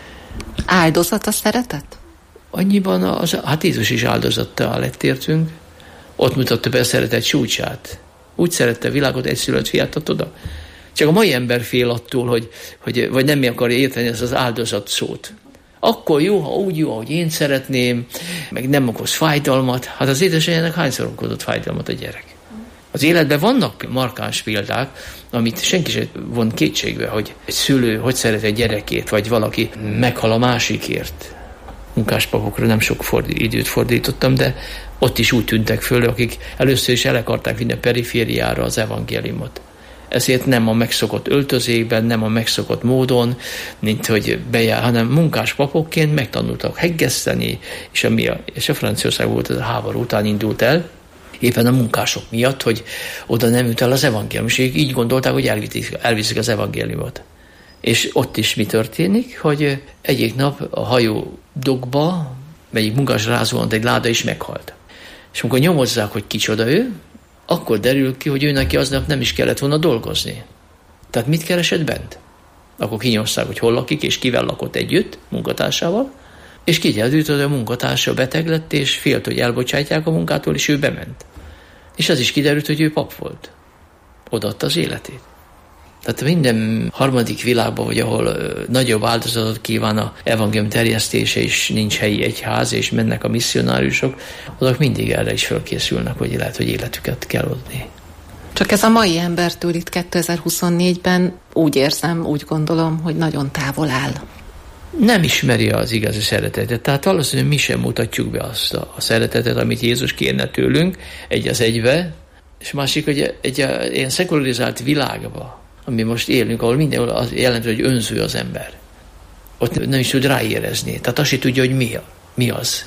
Áldozat a szeretet? Annyiban hát Jézus is áldozattal lett értünk. Ott mutatta be a szeretet csúcsát. Úgy szerette a világot, egyszülött fiát adott oda. Csak a mai ember fél attól, vagy nem akarja érteni ezt az áldozat szót. Akkor jó, ha úgy jó, ahogy én szeretném, meg nem okoz fájdalmat. Hát az édesanyjának hányszor okozott fájdalmat a gyerek? Az életben vannak markáns példák, amit senki sem von kétségbe, hogy egy szülő hogy szeret egy gyerekét, vagy valaki meghal a másikért. Munkáspapokra nem sok időt fordítottam, de ott is úgy tűntek föl, akik először is el akarták vinni a perifériára az evangéliumot. Ezért nem a megszokott öltözékben, nem a megszokott módon, mint hogy bejár, hanem munkáspapokként megtanultak heggeszteni, és a Franciaország volt, ez a háború után indult el, éppen a munkások miatt, hogy oda nem jut el az evangélium, és így gondolták, hogy elviszik az evangéliumot. És ott is mi történik, hogy egyik nap a hajó dokba, melyik munkás rázuhant egy láda, is meghalt. És amikor nyomozzák, hogy kicsoda ő, akkor derül ki, hogy ő neki aznap nem is kellett volna dolgozni. Tehát mit keresett bent? Akkor kinyomozták, hogy hol lakik, és kivel lakott együtt, munkatársával, és kiderült, hogy a munkatársa beteg lett, és félt, hogy elbocsátják a munkától, és ő bement. És az is kiderült, hogy ő pap volt. Odaadta az életét. Tehát minden harmadik világban, vagy ahol nagyobb áldozatot kíván a evangélium terjesztése, és nincs helyi egyház, és mennek a misszionáriusok, azok mindig erre is felkészülnek, hogy lehet, hogy életüket kell adni. Csak ez a mai embertől itt 2024-ben úgy érzem, úgy gondolom, hogy nagyon távol áll. Nem ismeri az igazi szeretetet. Tehát valószínűleg mi sem mutatjuk be azt a szeretetet, amit Jézus kérne tőlünk, egy az egybe, és másik, hogy egy ilyen szekularizált világban, ami most élünk, ahol mindenhol az jelenti, hogy önző az ember. Ott nem is tud ráérezni. Tehát azt sem tudja, hogy mi az.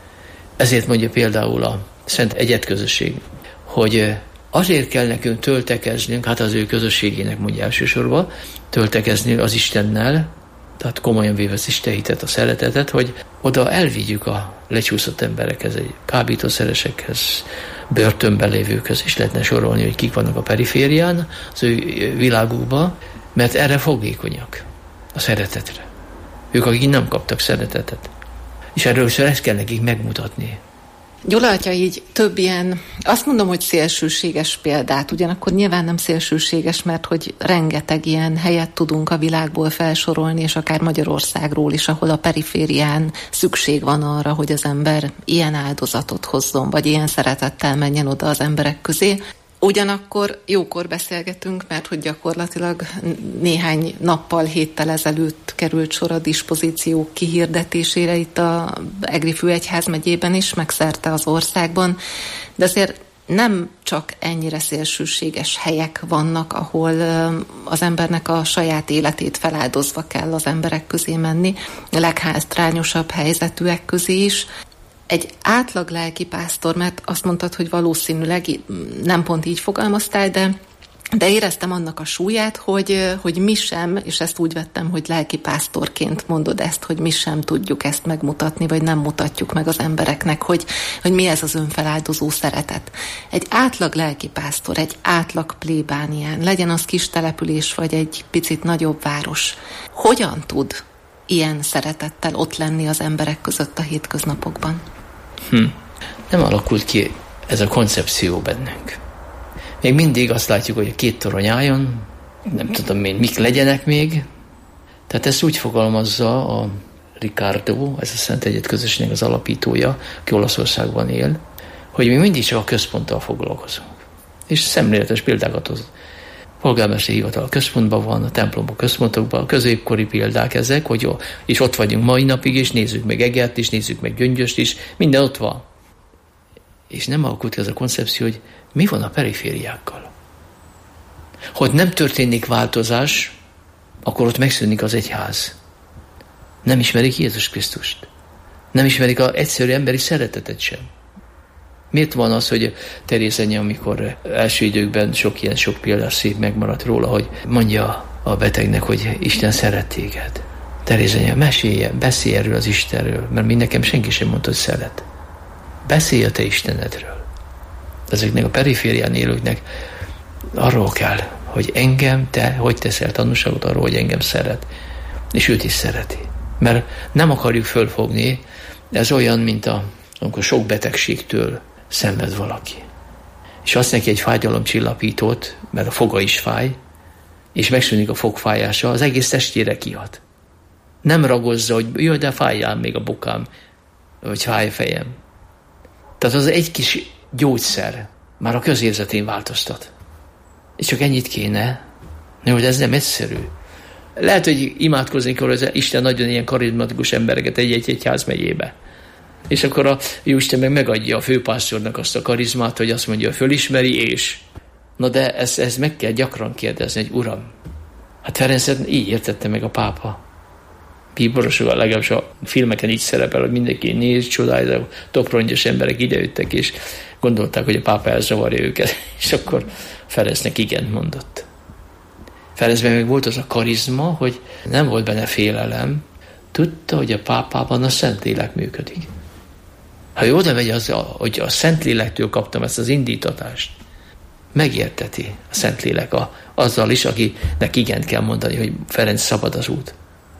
Ezért mondja például a Szent Egyetközösség, hogy azért kell nekünk töltekeznünk, hát az ő közösségének mondja elsősorban, töltekezni az Istennel, tehát komolyan véve az Isten hitet, a szeretetet, hogy oda elvigyük a lecsúszott emberekhez, kábítószeresekhez, börtönben lévőkhöz, és lehetne sorolni, hogy kik vannak a periférián, az ő világukban, mert erre fogékonyak, a szeretetre. Ők, akik nem kaptak szeretetet. És erről ezt kell nekik megmutatni. Gyula atya így több ilyen, azt mondom, hogy szélsőséges példát, ugyanakkor nyilván nem szélsőséges, mert hogy rengeteg ilyen helyet tudunk a világból felsorolni, és akár Magyarországról is, ahol a periférián szükség van arra, hogy az ember ilyen áldozatot hozzon, vagy ilyen szeretettel menjen oda az emberek közé. Ugyanakkor jókor beszélgetünk, mert hogy gyakorlatilag néhány nappal, héttel ezelőtt került sor a dispozíciók kihirdetésére itt a Egri főegyházmegyében is, meg szerte az országban, de azért nem csak ennyire szélsőséges helyek vannak, ahol az embernek a saját életét feláldozva kell az emberek közé menni, a leghátrányosabb helyzetűek közé is. Egy átlag lelkipásztor, mert azt mondtad, hogy valószínűleg nem pont így fogalmaztál, de éreztem annak a súlyát, hogy mi sem, és ezt úgy vettem, hogy lelkipásztorként mondod ezt, hogy mi sem tudjuk ezt megmutatni, vagy nem mutatjuk meg az embereknek, hogy mi ez az önfeláldozó szeretet. Egy átlag lelkipásztor, egy átlag plébánián, legyen az kis település, vagy egy picit nagyobb város, hogyan tud ilyen szeretettel ott lenni az emberek között a hétköznapokban? Nem alakult ki ez a koncepció bennünk. Még mindig azt látjuk, hogy a 2 torony álljon, nem tudom én, mik legyenek még. Tehát ezt úgy fogalmazza a Ricardo, ez a Szent Egyet Közösségnek az alapítója, aki Olaszországban él, hogy mi mindig csak a központtal foglalkozunk. És szemléletes példákat hoz. Polgármesteri hivatal a központban van, a templomok központokban, a középkori példák ezek, hogy jó, és ott vagyunk mai napig, és nézzük meg Egert is, nézzük meg Gyöngyöst is, minden ott van. És nem alakult ez a koncepció, hogy mi van a perifériákkal. Hogy nem történik változás, akkor ott megszűnik az egyház. Nem ismerik Jézus Krisztust. Nem ismerik az egyszerű emberi szeretetet sem. Miért van az, hogy Terézenya, amikor első időkben sok példás szép megmaradt róla, hogy mondja a betegnek, hogy Isten szeret téged. Terézenya, beszélj erről az Istenről, mert mi nekem senki sem mondta, hogy szeret. Beszélj a te Istenedről. Ezeknek a periférián élőknek arról kell, hogy engem, te hogy teszel tanúságot arról, hogy engem szeret. És őt is szereti. Mert nem akarjuk fölfogni, ez olyan, mint amikor sok betegségtől szenved valaki. És azt neki egy fájdalomcsillapítót, mert a foga is fáj, és megszűnik a fogfájása, az egész testére kihat. Nem ragozza, hogy jaj, de fájjál még a bokám, vagy fáj a fejem. Tehát az egy kis gyógyszer már a közérzetén változtat. És csak ennyit kéne, hogy ez nem egyszerű. Lehet, hogy imádkozni kell, hogy Isten nagyon ilyen karizmatikus embereket egy egyház megyébe. És akkor a Jóisten meg megadja a főpásztornak azt a karizmát, hogy azt mondja, fölismeri, és... Na de ezt meg kell gyakran kérdezni, hogy Uram, hát Ferencet így értette meg a pápa. Bíborosokkal legalábbis a filmeken így szerepel, hogy mindenki néz, csodálja, toprongyos emberek idejöttek, és gondolták, hogy a pápa elzavarja őket. És akkor Ferencnek igen mondott. Ferencben még volt az a karizma, hogy nem volt benne félelem, tudta, hogy a pápában a Szentlélek működik. Ha ő oda megy, hogy a Szentlélektől kaptam ezt az indítatást, megérteti a Szentlélek azzal is, akinek igent kell mondani, hogy Ferenc szabad az út.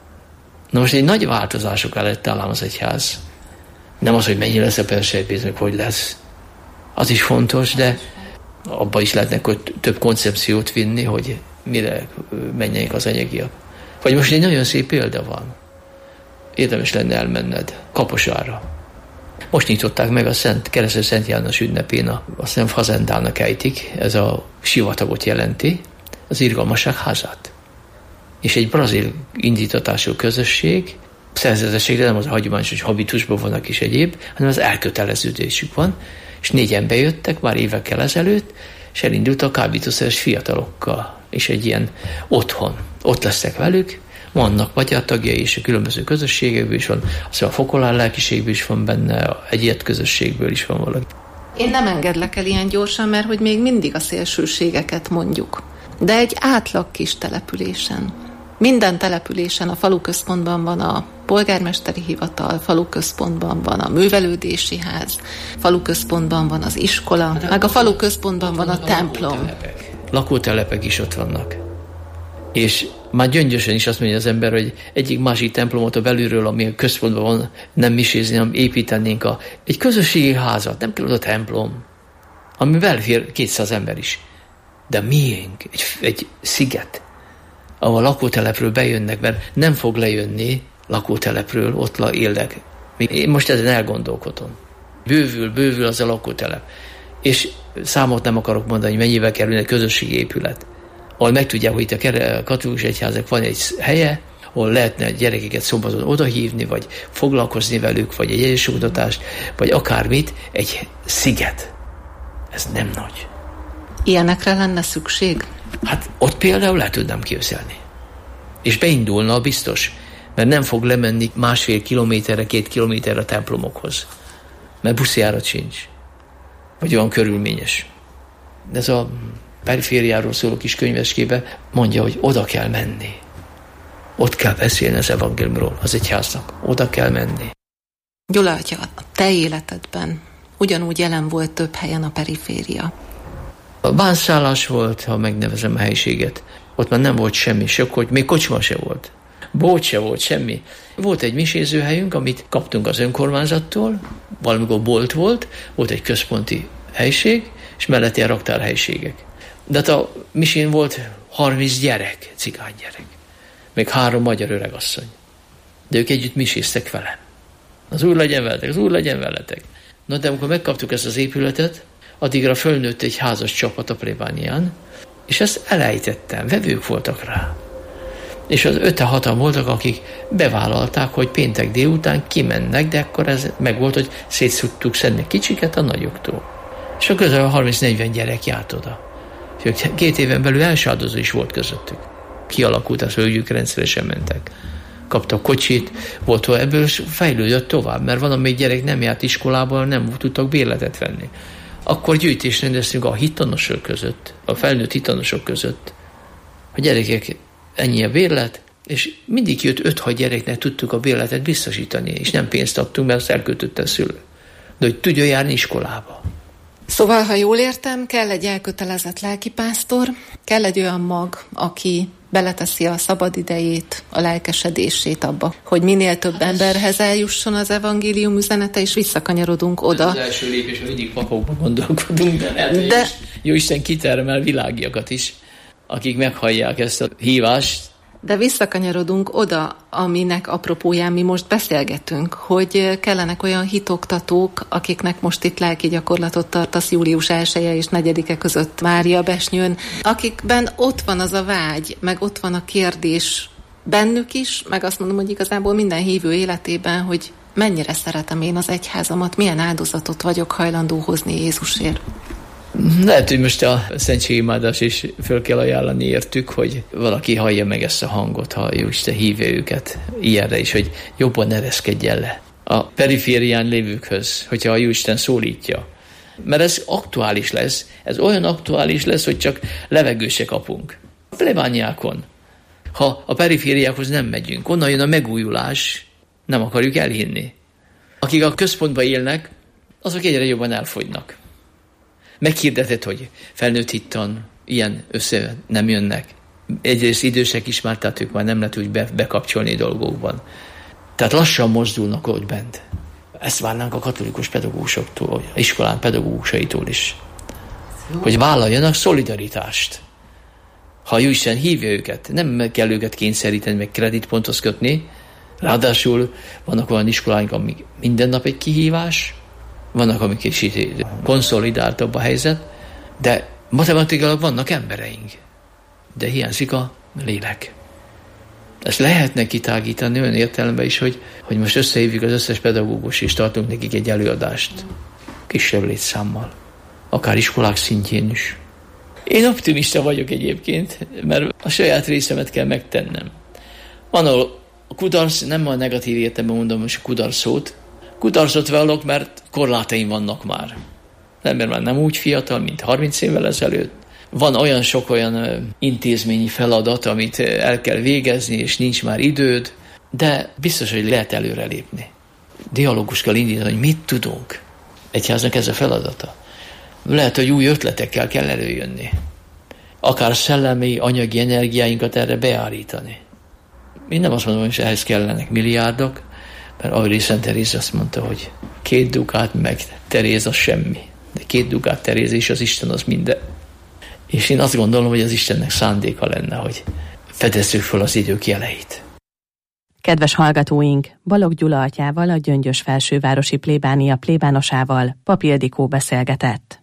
Na most egy nagy változások előtt állám az egyház. Nem az, hogy mennyi lesz a persejtpénznek, hogy lesz. Az is fontos, de abba is lehetne több koncepciót vinni, hogy mire menjenek az anyagiak. Vagy most egy nagyon szép példa van. Érdemes lenne elmenned Kaposára. Most nyitották meg a Keresztes Szent János ünnepén a Szent Fazendának ejtik, ez a sivatagot jelenti, az Irgalmasság házát. És egy brazil indítatású közösség, szerzetességre nem az a hagyományos, hogy habitusban vannak is egyéb, hanem az elköteleződésük van, és 4-en bejöttek már évekkel ezelőtt, és elindultak kábítószeres fiatalokkal, és egy ilyen otthon. Ott lesznek velük, vannak magyar tagjai, és a különböző közösségekből is van, aztán a Fokolár lelkiségből is van benne, egyet közösségből is van valaki. Én nem engedlek el ilyen gyorsan, mert hogy még mindig a szélsőségeket mondjuk. De egy átlag kis településen. Minden településen a faluközpontban van a polgármesteri hivatal, faluközpontban van a művelődési ház, faluközpontban van az iskola, meg a faluközpontban van a templom. Lakótelepek is ott vannak. És már Gyöngyösen is azt mondja az ember, hogy egyik másik templomot a belülről, ami a központban van, nem misézni, hanem építenénk egy közösségi házat, nem kell oda templom, ami belfér 200 ember is. De miénk? Egy sziget, ahol a lakótelepről bejönnek, mert nem fog lejönni lakótelepről, ott élnek. Én most ezen elgondolkodom. Bővül az a lakótelep. És számot nem akarok mondani, hogy mennyivel kerül egy közösségi épület, ahol megtudják, hogy itt a katolikus egyházak van egy helye, ahol lehetne gyerekeket szombaton odahívni, vagy foglalkozni velük, vagy egy egyes oktatást, vagy akármit, egy sziget. Ez nem nagy. Ilyenekre lenne szükség? Hát ott például el tudnám képzelni. És beindulna biztos, mert nem fog lemenni 1,5 kilométerre, 2 kilométerre a templomokhoz. Mert buszjárat sincs. Vagy olyan körülményes. Ez a perifériáról szóló kis könyveskébe mondja, hogy oda kell menni. Ott kell beszélni az evangéliumról, az egyháznak. Oda kell menni. Gyula atya, a te életedben ugyanúgy jelen volt több helyen a periféria. A bánszállás volt, ha megnevezem a helyiséget. Ott már nem volt semmi, még kocsma se volt. Bolt se volt, semmi. Volt egy misézőhelyünk, amit kaptunk az önkormányzattól, valamikor bolt volt egy központi helység, és mellett ilyen raktárhelyiségek. De hát a misén volt 30 gyerek, cigánygyerek, még 3 magyar öregasszony. De ők együtt miséztek velem. Az Úr legyen veletek, az Úr legyen veletek. Na de amikor megkaptuk ezt az épületet, addigra fölnőtt egy házas csapat a plébánián, és ezt elejtettem, vevők voltak rá. És az 5-6-an voltak, akik bevállalták, hogy péntek délután kimennek, de akkor ez meg volt, hogy szét tudtuk szedni kicsiket a nagyoktól. És a közel 30-40 gyerek járt oda. És 2 éven belül elsáldozó is volt közöttük. Kialakult az hölgyük, rendszeresen mentek. Kaptak kocsit, volt, ebből fejlődött tovább, mert valamelyik gyerek nem járt iskolába, nem tudtak bérletet venni. Akkor gyűjtést rendeztünk a hittanosok között, a felnőtt hittanosok között. A gyerekek, ennyi a bérlet, és mindig jött 5-6 gyereknek tudtuk a bérletet biztosítani, és nem pénzt adtunk, mert azt elköltötte a szülő. De hogy tudja járni iskolába. Szóval, ha jól értem, kell egy elkötelezett lelkipásztor, kell egy olyan mag, aki beleteszi a szabadidejét, a lelkesedését abba, hogy minél több emberhez eljusson az evangélium üzenete, és visszakanyarodunk oda. Az első lépés, hogy mindig papokban gondolkodunk, de Jóisten kitermel világiakat is, akik meghallják ezt a hívást. De visszakanyarodunk oda, aminek apropóján mi most beszélgetünk, hogy kellenek olyan hitoktatók, akiknek most itt lelki gyakorlatot tartasz július 1-e és 4-e között Mária Besnyőn, akikben ott van az a vágy, meg ott van a kérdés bennük is, meg azt mondom, hogy igazából minden hívő életében, hogy mennyire szeretem én az egyházamat, milyen áldozatot vagyok hajlandó hozni Jézusért. Lehet, hogy most a szentségimádás is föl kell ajánlani értük, hogy valaki hallja meg ezt a hangot, ha Jóisten hívja őket ilyenre is, hogy jobban ereszkedjen le a periférián lévőkhöz, hogyha a Jóisten szólítja. Mert ez aktuális lesz, ez olyan aktuális lesz, hogy csak levegőt se kapunk. A plebániákon, ha a perifériákhoz nem megyünk, onnan jön a megújulás, nem akarjuk elhinni. Akik a központban élnek, azok egyre jobban elfogynak. Meghirdetett, hogy felnőtt hittan ilyen össze nem jönnek. Egyrészt idősek is már, tehát ők már nem lehet úgy bekapcsolni dolgokban. Tehát lassan mozdulnak ott bent. Ezt várnánk a katolikus pedagógusoktól, a iskolán pedagógusaitól is. Hogy vállaljanak szolidaritást. Ha Jóisten hívja őket, nem kell őket kényszeríteni, meg kreditponthoz kötni. Ráadásul vannak olyan iskoláink, amik minden nap egy kihívás, vannak, amik kicsit konszolidáltabb a helyzet, de matematikailag vannak embereink. De hiányzik a lélek. Ezt lehetne kitágítani olyan értelemben is, hogy most összehívjuk az összes pedagógus, és tartunk nekik egy előadást. Kisebb létszámmal. Akár iskolák szintjén is. Én optimista vagyok egyébként, mert a saját részemet kell megtennem. Van, ahol a kudarc, nem a negatív értelemben mondom most a kudarc szót, kudarcot vallok, mert korlátaim vannak már. Az ember már nem úgy fiatal, mint 30 évvel ezelőtt. Van olyan sok olyan intézményi feladat, amit el kell végezni, és nincs már időd, de biztos, hogy lehet előrelépni. Dialógus kell indítani, hogy mit tudunk. Egyháznak ez a feladata. Lehet, hogy új ötletekkel kell előjönni. Akár szellemi, anyagi energiáinkat erre beállítani. Én nem azt mondom, hogy ehhez kellenek milliárdok, mert Aurélii Szent Teréz azt mondta, hogy 2 dukát meg Teréz az semmi. De 2 dukát Teréz és az Isten az minden. És én azt gondolom, hogy az Istennek szándéka lenne, hogy fedezzük fel az idők jeleit. Kedves hallgatóink, Balogh Gyula atyával, a Gyöngyös Felsővárosi Plébánia plébánosával Papi Ildikó beszélgetett.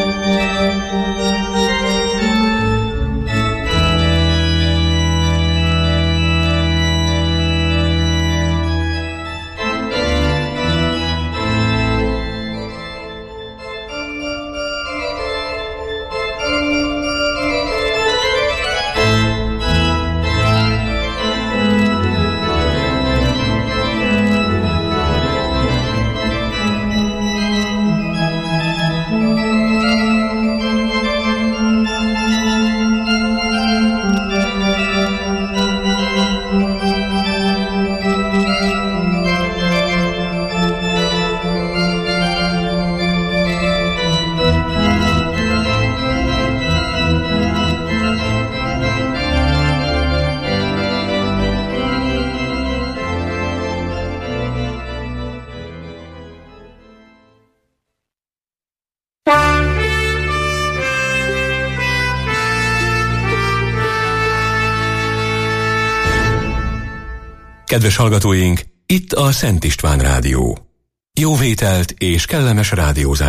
Kedves hallgatóink, itt a Szent István Rádió. Jó vételt és kellemes rádiózást